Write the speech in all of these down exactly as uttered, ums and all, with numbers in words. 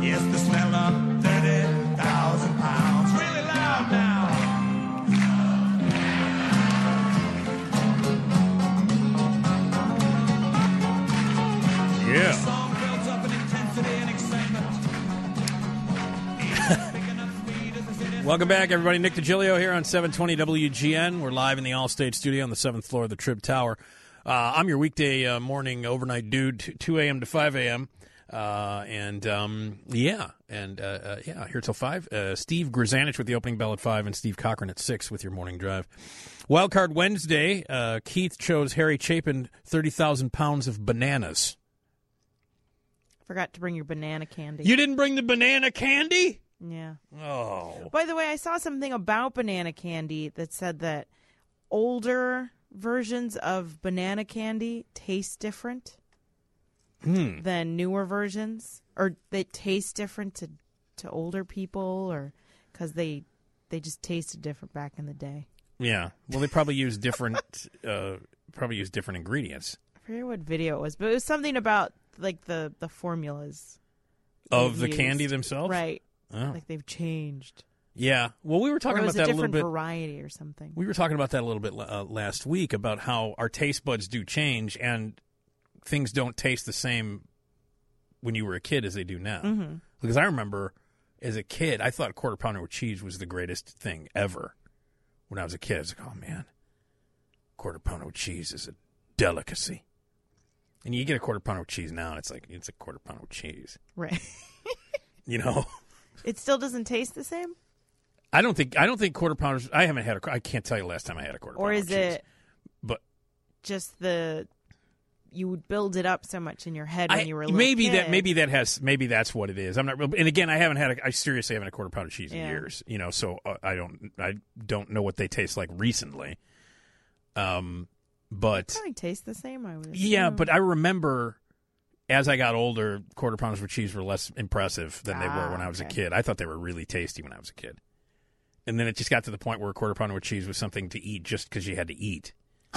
Yes, the smell of thirty thousand pounds. Really loud now. Yeah. Song builds up in intensity and excitement. Welcome back, everybody. Nick DiGilio here on seven twenty W G N. We're live in the Allstate studio on the seventh floor of the Trib Tower. Uh, I'm your weekday uh, morning overnight dude, two a.m. to five a.m. Uh, and, um, yeah, and, uh, uh, yeah, here till five. Uh, Steve Grzanich with the opening bell at five and Steve Cochran at six with your morning drive. Wildcard Wednesday, uh, Keith chose Harry Chapin thirty thousand pounds of bananas. Forgot to bring your banana candy. You didn't bring the banana candy? Yeah. Oh. By the way, I saw something about banana candy that said that older versions of banana candy taste different Hmm. than newer versions, or they taste different to, to older people, or because they they just tasted different back in the day. Yeah. Well, they probably use different, uh, probably use different ingredients. I forget what video it was, but it was something about like the, the formulas Of they've the candy used. themselves? Right. Oh. Like they've changed. Yeah. Well, we were talking or it about was that a a little different bit. variety or something. We were talking about that a little bit uh, last week about how our taste buds do change and things don't taste the same when you were a kid as they do now. Mm-hmm. Because I remember as a kid, I thought quarter pounder with cheese was the greatest thing ever. When I was a kid, I was like, oh, man, quarter pounder with cheese is a delicacy. And you get a quarter pounder with cheese now, and it's like, it's a quarter pounder with cheese. Right. You know? It still doesn't taste the same? I don't think I don't think quarter pounders. I haven't had a. I can't tell you last time I had a quarter. Or pounder is with cheese. it But just the you would build it up so much in your head when I, you were a little maybe kid? that maybe that has maybe that's what it is. I'm not. real- And again, I haven't had. A, I seriously haven't had a quarter pound of cheese Yeah. in years. You know, so uh, I don't. I don't know what they taste like recently. Um, but Probably taste the same, I would yeah, assume. but I remember. As I got older, quarter pounders with cheese were less impressive than they Ah, were when I was a okay. kid. I thought they were really tasty when I was a kid. And then it just got to the point where a quarter pounder with cheese was something to eat just because you had to eat.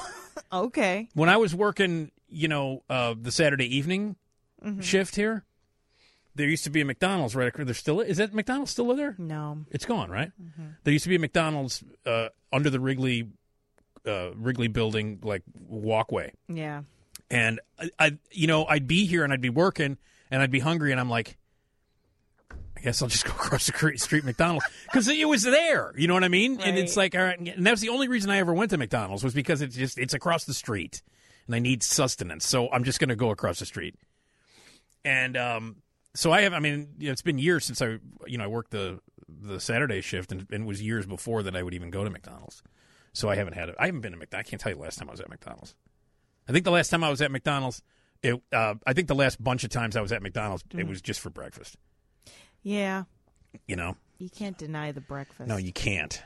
Okay. When I was working, you know, uh, the Saturday evening Mm-hmm. shift here, there used to be a McDonald's right across. There still is that McDonald's still there? No. It's gone, right? Mm-hmm. There used to be a McDonald's uh, under the Wrigley uh, Wrigley building, like walkway. Yeah. And I, I, you know, I'd be here and I'd be working and I'd be hungry and I'm like, I guess I'll just go across the cre- street McDonald's because it was there. You know what I mean? Right. And it's like, all right, and that's the only reason I ever went to McDonald's was because it's just it's across the street and I need sustenance, so I'm just going to go across the street. And um, so I have. I mean, you know, it's been years since I, you know, I worked the the Saturday shift, and, and it was years before that I would even go to McDonald's. So I haven't had it. I haven't been to McDonald's. I can't tell you the last time I was at McDonald's. I think the last time I was at McDonald's, it, uh, I think the last bunch of times I was at McDonald's, Mm-hmm. it was just for breakfast. Yeah. You know? You can't deny the breakfast. No, you can't.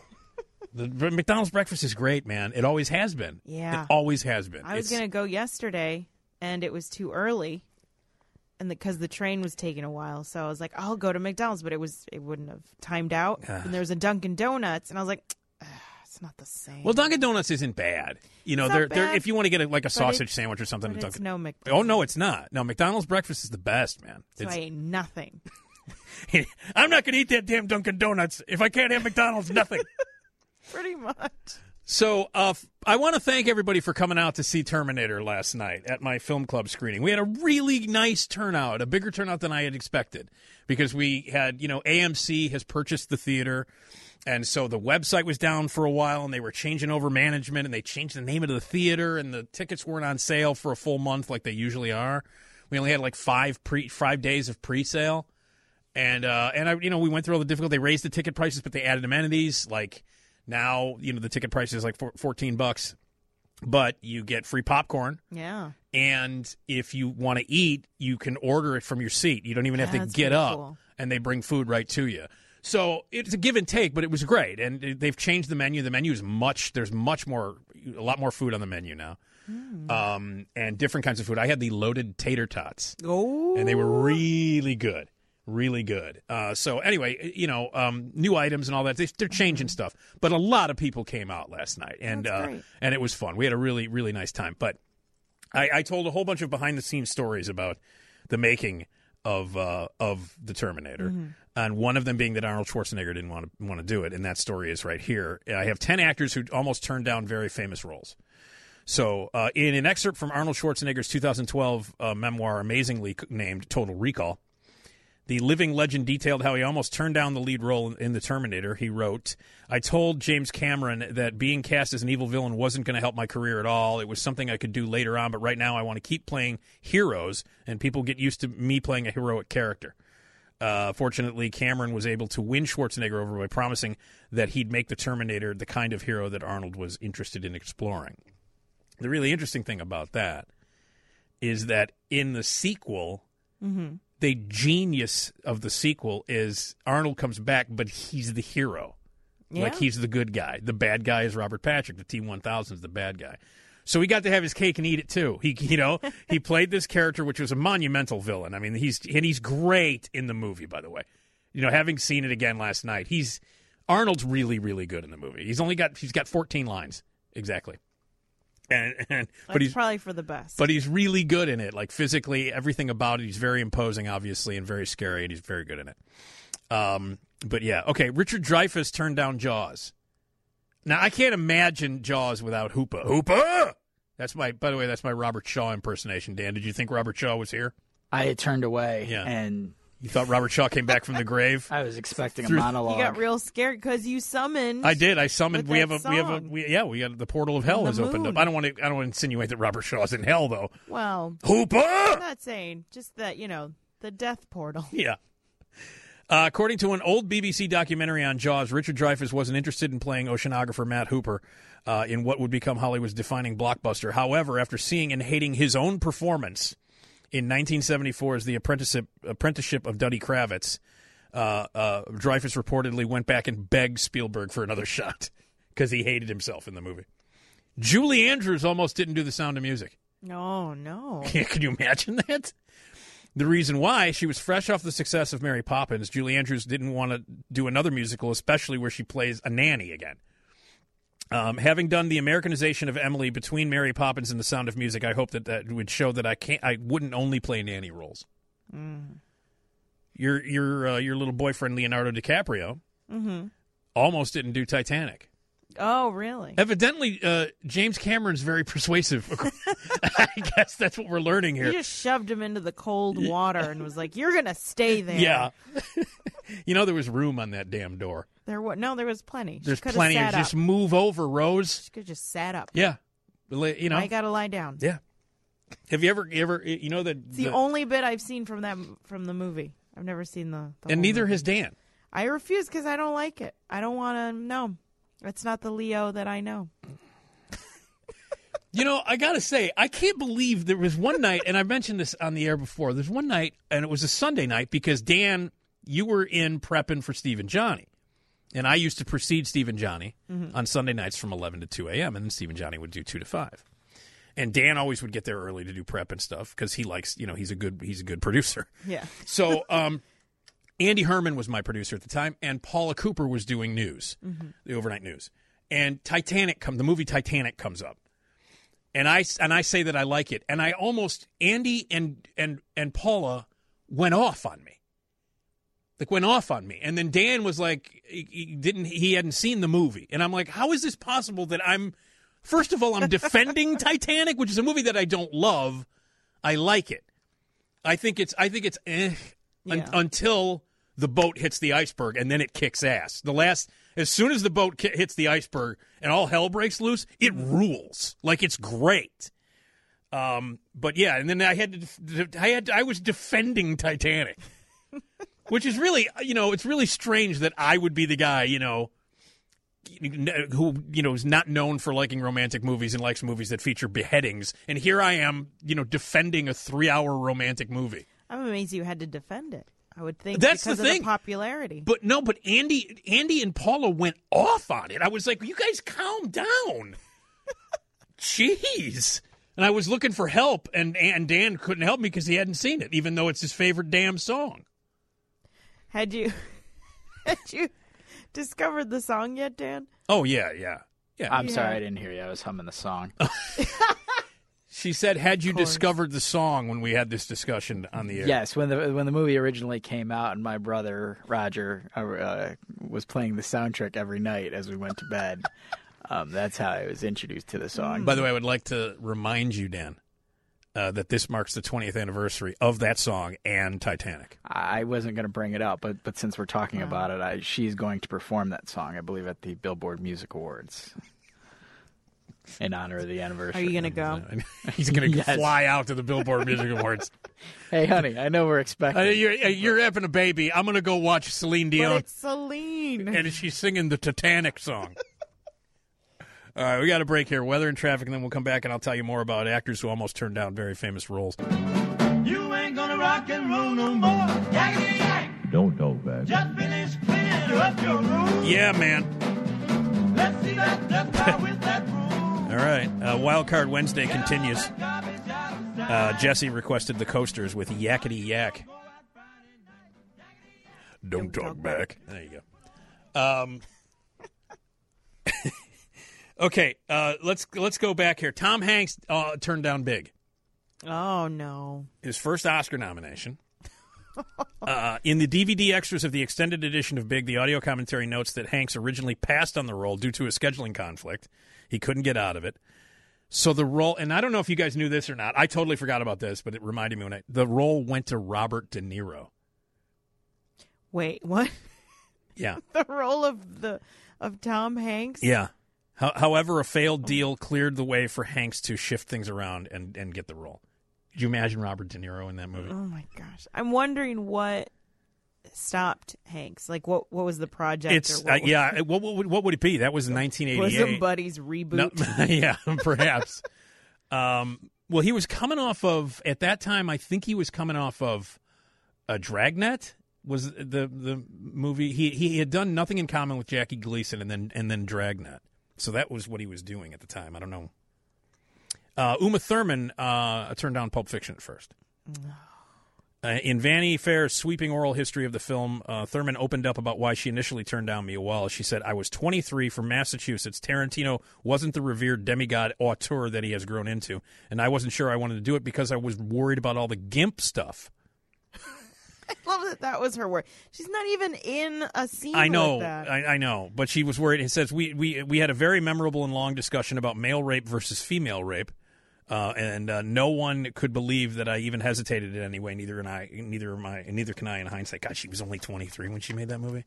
the, the McDonald's breakfast is great, man. It always has been. Yeah. It always has been. I was It's- going to go yesterday, and it was too early, and because the, the train was taking a while. So I was like, I'll go to McDonald's, but it was it wouldn't have timed out. Ah. And there was a Dunkin' Donuts, and I was like, "Ugh, it's not the same. Well, Dunkin' Donuts isn't bad. You know, It's not they're, they're bad, if you want to get a, like a sausage it's- sandwich or something. but at it's Dunkin'. no McDonald's. Oh, no, it's not. No, McDonald's breakfast is the best, man. So I ate nothing. It's- I'm not going to eat that damn Dunkin' Donuts. If I can't have McDonald's, nothing. Pretty much. So uh, f- I want to thank everybody for coming out to see Terminator last night at my film club screening. We had a really nice turnout, a bigger turnout than I had expected, because we had, you know, A M C has purchased the theater, and so the website was down for a while, and they were changing over management, and they changed the name of the theater, and the tickets weren't on sale for a full month like they usually are. We only had like five pre five days of pre-sale, and uh, and I, you know, we went through all the difficulty. They raised the ticket prices, but they added amenities like. Now, you know, the ticket price is like fourteen bucks, but you get free popcorn. Yeah. And if you want to eat, you can order it from your seat. You don't even have Yeah, to that's get pretty up, cool. and they bring food right to you. So it's a give and take, but it was great. And they've changed the menu. The menu is much, there's much more, a lot more food on the menu now. Mm. Um, and different kinds of food. I had the loaded tater tots, Oh. and they were really good. Really good. Uh, so anyway, you know, um, new items and all that. They, they're changing stuff. But a lot of people came out last night, and That's uh, great. and it was fun. We had a really, really nice time. But I, I told a whole bunch of behind-the-scenes stories about the making of uh, of the Terminator, Mm-hmm. and one of them being that Arnold Schwarzenegger didn't want to want to do it, and that story is right here. I have ten actors who almost turned down very famous roles. So, uh, in an excerpt from Arnold Schwarzenegger's two thousand twelve uh, memoir, amazingly named Total Recall, the living legend detailed how he almost turned down the lead role in The Terminator. He wrote, I told James Cameron that being cast as an evil villain wasn't going to help my career at all. It was something I could do later on, but right now I want to keep playing heroes, and people get used to me playing a heroic character. Uh, fortunately, Cameron was able to win Schwarzenegger over by promising that he'd make The Terminator the kind of hero that Arnold was interested in exploring. The really interesting thing about that is that in the sequel, Mm-hmm. the genius of the sequel is Arnold comes back, but he's the hero. Yeah. Like, he's the good guy. The bad guy is Robert Patrick. The T one thousand is the bad guy. So he got to have his cake and eat it, too. He, you know, he played this character, which was a monumental villain. I mean, he's and he's great in the movie, by the way. You know, having seen it again last night, he's Arnold's really, really good in the movie. He's only got he's got fourteen lines exactly. And, and but That's he's probably for the best. but he's really good in it. Like, physically, everything about it. He's very imposing, obviously, and very scary, and he's very good in it. Um, but yeah, okay. Richard Dreyfuss turned down Jaws. Now, I can't imagine Jaws without Hoopa. Hoopa! That's my. By the way, that's my Robert Shaw impersonation. Dan, did you think Robert Shaw was here? I had turned away, Yeah. and You thought Robert Shaw came back from the grave? I was expecting a Through- monologue. you got real scared because you summoned. I did. I summoned. With We have that a. We have a. song. We, yeah, we got the portal of hell And the has opened up. moon. I don't want to. I don't want to insinuate that Robert Shaw's in hell, though. Well, Hoopa! I'm not saying just that, you know, the death portal. Yeah. Uh, according to an old B B C documentary on Jaws, Richard Dreyfuss wasn't interested in playing oceanographer Matt Hooper uh, in what would become Hollywood's defining blockbuster. However, after seeing and hating his own performance in nineteen seventy-four's The Apprenticeship, Apprenticeship of Duddy Kravitz, uh, uh, Dreyfuss reportedly went back and begged Spielberg for another shot because he hated himself in the movie. Julie Andrews almost didn't do The Sound of Music. No, no. Can you imagine that? The reason why, she was fresh off the success of Mary Poppins. Julie Andrews didn't want to do another musical, especially where she plays a nanny again. Um, having done the Americanization of Emily between Mary Poppins and The Sound of Music, I hope that that would show that I can't. I wouldn't only play nanny roles. Mm. Your your uh, your little boyfriend Leonardo DiCaprio Mm-hmm. almost didn't do Titanic. Oh, really? Evidently, uh, James Cameron's very persuasive. I guess that's what we're learning here. You just shoved him into the cold water and was like, "You're gonna stay there." Yeah. You know, there was room on that damn door. There was no, there was plenty. She There's coulda plenty of sat just up. move over, Rose. She could just sat up. Yeah. You know. I gotta lie down. Yeah. Have you ever, you ever, you know that. It's the, only bit I've seen from that from the movie. I've never seen the. the and whole neither movie. has Dan. I refuse because I don't like it. I don't want to know. It's not the Leo that I know. You know, I got to say, I can't believe there was one night, and I mentioned this on the air before. There's one night, and it was a Sunday night because, Dan, you were in prepping for Steve and Johnny. And I used to precede Steve and Johnny Mm-hmm. on Sunday nights from eleven to two a.m., and then Steve and Johnny would do two to five. And Dan always would get there early to do prep and stuff because he likes, you know, he's a good he's a good producer. Yeah. So, um, Andy Herman was my producer at the time, and Paula Cooper was doing news, Mm-hmm. the overnight news. And Titanic come, the movie Titanic comes up, and I and I say that I like it, and I almost Andy and and and Paula went off on me, like went off on me, and then Dan was like, he, he didn't he hadn't seen the movie, and I'm like, how is this possible that I'm, first of all, I'm defending Titanic, which is a movie that I don't love, I like it, I think it's I think it's eh, un- Yeah. until the boat hits the iceberg, and then it kicks ass. The last, as soon as the boat ki- hits the iceberg and all hell breaks loose, it rules. Like, it's great. Um, but yeah, and then I had to, def- I had, to, I was defending Titanic, which is really, you know, it's really strange that I would be the guy, you know, who, you know, is not known for liking romantic movies and likes movies that feature beheadings, and here I am, you know, defending a three-hour romantic movie. I'm amazed you had to defend it. I would think That's the because of thing. the popularity. But no, but Andy, Andy and Paula went off on it. I was like, you guys calm down. Jeez. And I was looking for help, and, and Dan couldn't help me because he hadn't seen it, even though it's his favorite damn song. Had you had you discovered the song yet, Dan? Oh, yeah, yeah. Yeah. I'm Yeah. sorry I didn't hear you. I was humming the song. She said, "Had you course. discovered the song when we had this discussion on the air?" Yes, when the when the movie originally came out, and my brother Roger uh, was playing the soundtrack every night as we went to bed. Um, that's how I was introduced to the song. By the way, I would like to remind you, Dan, uh, that this marks the twentieth anniversary of that song and Titanic. I wasn't going to bring it up, but but since we're talking Wow. about it, I, she's going to perform that song, I believe, at the Billboard Music Awards in honor of the anniversary. Are you gonna go? He's going to Yes. fly out to the Billboard Music Awards. Hey, honey, I know we're expecting. Uh, you're, uh, you're having a baby. I'm going to go watch Celine But Dion, it's Celine. and she's singing the Titanic song. All right, we got a break here. Weather and traffic, and then we'll come back, and I'll tell you more about actors who almost turned down very famous roles. You ain't gonna rock and roll no more. Yakety yak. Don't talk back. Just finish cleaning up your room. Yeah, man. Let's see that death car with that broom. All right, uh, Wild Card Wednesday continues. Uh, Jesse requested the Coasters with Yakety Yak. Don't talk back. There you go. Um, okay, uh, let's let's go back here. Tom Hanks uh, turned down Big, Oh no. his first Oscar nomination. Uh, in the D V D extras of the extended edition of Big, the audio commentary notes that Hanks originally passed on the role due to a scheduling conflict. He couldn't get out of it. So the role, and I don't know if you guys knew this or not. I totally forgot about this, but it reminded me when I, the role went to Robert De Niro. Wait, what? Yeah. The role of the of Tom Hanks? Yeah. How, however, a failed deal cleared the way for Hanks to shift things around and, and get the role. Could you imagine Robert De Niro in that movie? Oh my gosh. I'm wondering what stopped Hanks. Like what what was the project It's or what uh, was- yeah. What, what would what would it be? That was in nineteen was eighty-eight. Somebody's reboot? No, yeah, perhaps. um, well, he was coming off of at that time. I think he was coming off of a Dragnet. Was the the movie he he had done Nothing in Common with Jackie Gleason and then and then Dragnet. So that was what he was doing at the time. I don't know. Uh, Uma Thurman uh, turned down Pulp Fiction at first. Uh, in Vanity Fair's sweeping oral history of the film, uh, Thurman opened up about why she initially turned down Mia Wallace. She said, "I was twenty-three from Massachusetts. Tarantino wasn't the revered demigod auteur that he has grown into, and I wasn't sure I wanted to do it because I was worried about all the gimp stuff." I love that that was her word. She's not even in a scene I know, with that. I, I know, but she was worried. It says we, we we had a very memorable and long discussion about male rape versus female rape. Uh, and uh, no one could believe that I even hesitated in any way. Neither and I, neither am I, neither can I in hindsight. God, she was only twenty-three when she made that movie.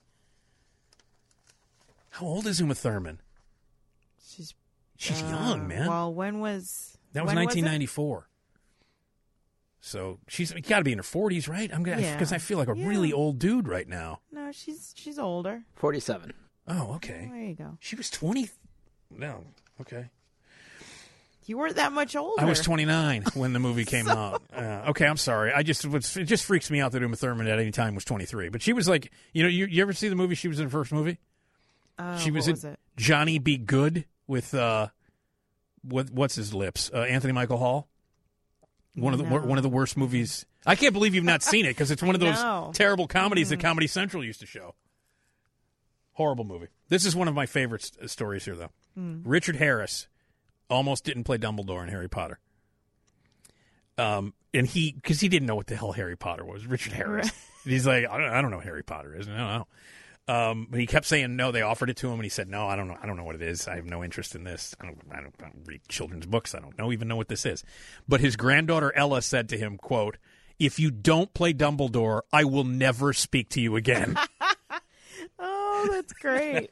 How old is Uma Thurman? She's She's uh, young, man. Well, when was that was when nineteen it? ninety-four. So she's got to be in her forties, right? I'm gonna because Yeah. I feel like a Yeah. really old dude right now. No, she's she's older. forty-seven. Oh, okay. There you go. She was twenty. No, okay. You weren't that much older. I was twenty-nine when the movie came out. Uh, okay, I'm sorry. I just was, it just freaks me out that Uma Thurman at any time was twenty-three. But she was like, you know, you, you ever see the movie she was in her first movie? Oh, she was what in was it? Johnny Be Good with uh, what what's his lips? Uh, Anthony Michael Hall. One of the No. one of the worst movies. I can't believe you've not seen it because it's one of those No. terrible comedies that Comedy Central used to show. Horrible movie. This is one of my favorite st- stories here, though. Richard Harris almost didn't play Dumbledore in Harry Potter. Um, and he, because he didn't know what the hell Harry Potter was. Richard Harris. And he's like, I don't, I don't know what Harry Potter is. I don't know. Um, but he kept saying no. They offered it to him, and he said, "No, I don't know. I don't know what it is. I have no interest in this. I don't. I don't, I don't read children's books. I don't know even know what this is." But his granddaughter Ella said to him, "Quote: If you don't play Dumbledore, I will never speak to you again." Oh, that's great.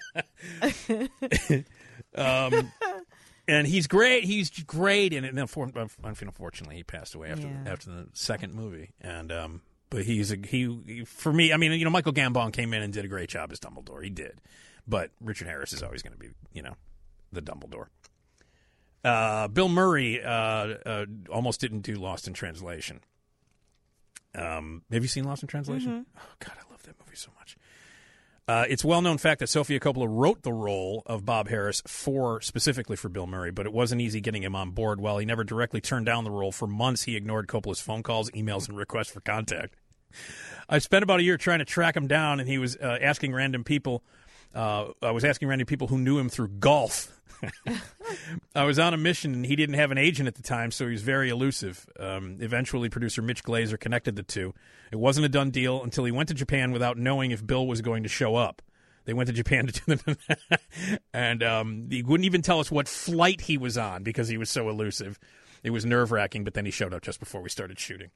um, and he's great. He's great, and, and unfortunately, he passed away after Yeah. after the second movie. And um, but he's a, he, he for me. I mean, you know, Michael Gambon came in and did a great job as Dumbledore. He did, but Richard Harris is always going to be, you know, the Dumbledore. Uh, Bill Murray uh, uh, almost didn't do Lost in Translation. Um, have you seen Lost in Translation? Oh God, I love that movie so much. Uh, it's a well-known fact that Sofia Coppola wrote the role of Bob Harris for specifically for Bill Murray, but it wasn't easy getting him on board. While he never directly turned down the role, for months he ignored Coppola's phone calls, emails, and requests for contact. I spent about a year trying to track him down, and he was uh, asking random people Uh, I was asking around to people who knew him through golf. I was on a mission, and he didn't have an agent at the time, so he was very elusive. Um, eventually, producer Mitch Glazer connected the two. It wasn't a done deal until he went to Japan without knowing if Bill was going to show up. They went to Japan to do the and um, he wouldn't even tell us what flight he was on because he was so elusive. It was nerve-wracking, but then he showed up just before we started shooting.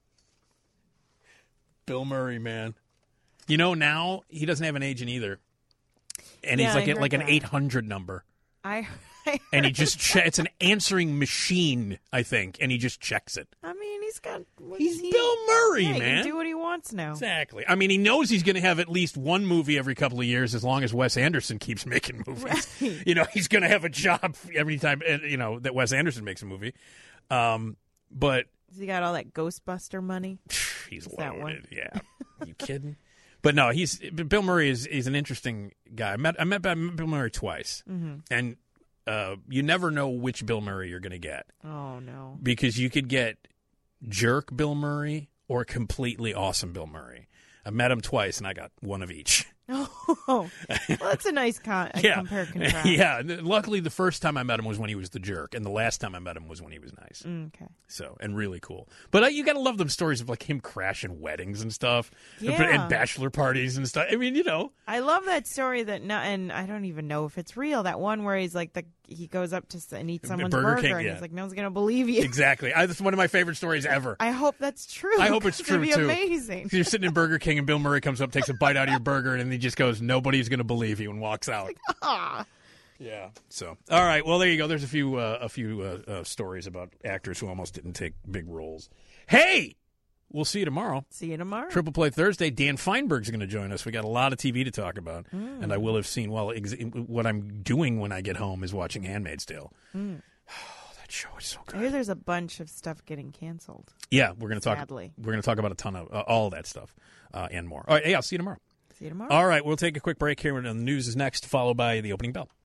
Bill Murray, man. You know, now he doesn't have an agent either. And Yeah, he's like I at like an heard that. eight hundred number. I. And he just che- it's an answering machine, I think, and he just checks it. I mean, he's got. what He's is he- Bill Murray, yeah, he man. can do what he wants now. Exactly. I mean, he knows he's going to have at least one movie every couple of years as long as Wes Anderson keeps making movies. Right. You know, he's going to have a job every time, uh, you know, that Wes Anderson makes a movie. Um, but Has he got all that Ghostbuster money? he's Is that one? loaded. Yeah. You kidding? But no, he's Bill Murray is is an interesting guy. I met I met Bill Murray twice, Mm-hmm. and uh, you never know which Bill Murray you're going to get Oh no. because you could get jerk Bill Murray or completely awesome Bill Murray. I met him twice, and I got one of each. Oh, well, that's a nice con- a Yeah, compare contrast. yeah. Luckily, the first time I met him was when he was the jerk, and the last time I met him was when he was nice. Mm, okay. So, and really cool. But uh, you got to love them stories of like him crashing weddings and stuff, and- Yeah. and bachelor parties and stuff. I mean, you know, I love that story that no, and I don't even know if it's real. That one where he's like the he goes up to s- and eats someone's Burger burger, King, and yeah. he's like, "No one's gonna believe you." exactly. I, that's one of my favorite stories ever. I hope that's true. I hope it's 'cause true, It'd be too. amazing. You're sitting in Burger King, and Bill Murray comes up, takes a bite out of your burger, and then he just goes, "Nobody's going to believe you," and walks out. Ah. Yeah. So, all right. Well, there you go. There's a few uh, a few uh, uh, stories about actors who almost didn't take big roles. Hey, we'll see you tomorrow. See you tomorrow. Triple Play Thursday. Dan Feinberg's going to join us. We got a lot of T V to talk about, Mm. and I will have seen. Well, ex- what I'm doing when I get home is watching 'Handmaid's Tale. Mm. Oh, that show is so I good. hear there's a bunch of stuff getting canceled. Yeah, we're going to talk. Sadly. We're going to talk about a ton of uh, all of that stuff uh, and more. All right. Hey, I'll see you tomorrow. See you tomorrow. All right. We'll take a quick break here, and the news is next, followed by the opening bell.